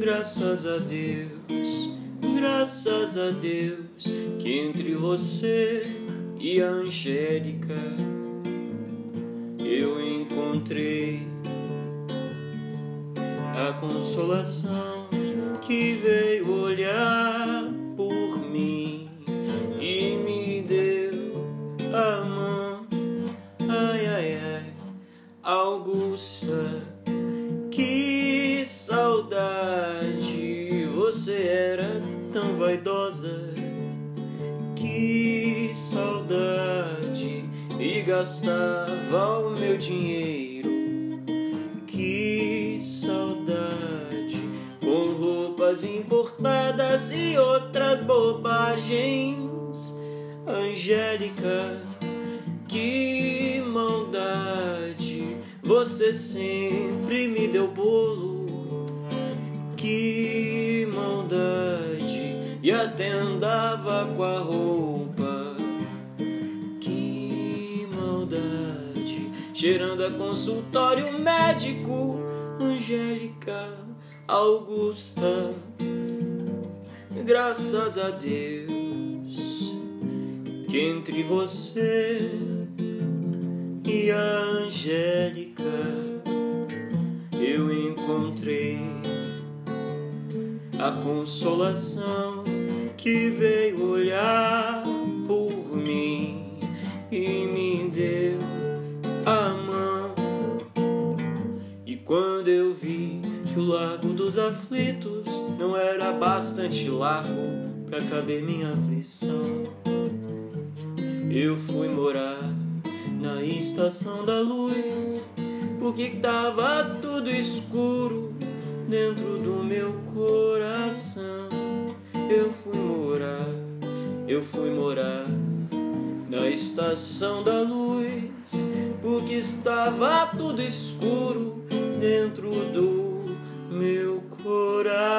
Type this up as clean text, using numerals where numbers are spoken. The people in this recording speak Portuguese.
Graças a Deus, que entre você e a Angélica eu encontrei a consolação que veio olhar por mim e me deu a mão. Ai, ai, ai, Augusta, que saudade, você era tão vaidosa, que saudade, e gastava o meu dinheiro, que saudade, com roupas importadas e outras bobagens. Angélica, que maldade, você sempre me deu bolo, que maldade, e até andava com a roupa, que maldade, cheirando a consultório médico. Angélica, Augusta, graças a Deus, que entre você e a Angélica eu encontrei a consolação que veio olhar por mim e me deu a mão. E quando eu vi que o Largo dos Aflitos não era bastante largo pra caber minha aflição, eu fui morar na Estação da Luz, porque tava tudo escuro dentro do meu coração. Eu fui morar na Estação da Luz, porque estava tudo escuro dentro do meu coração.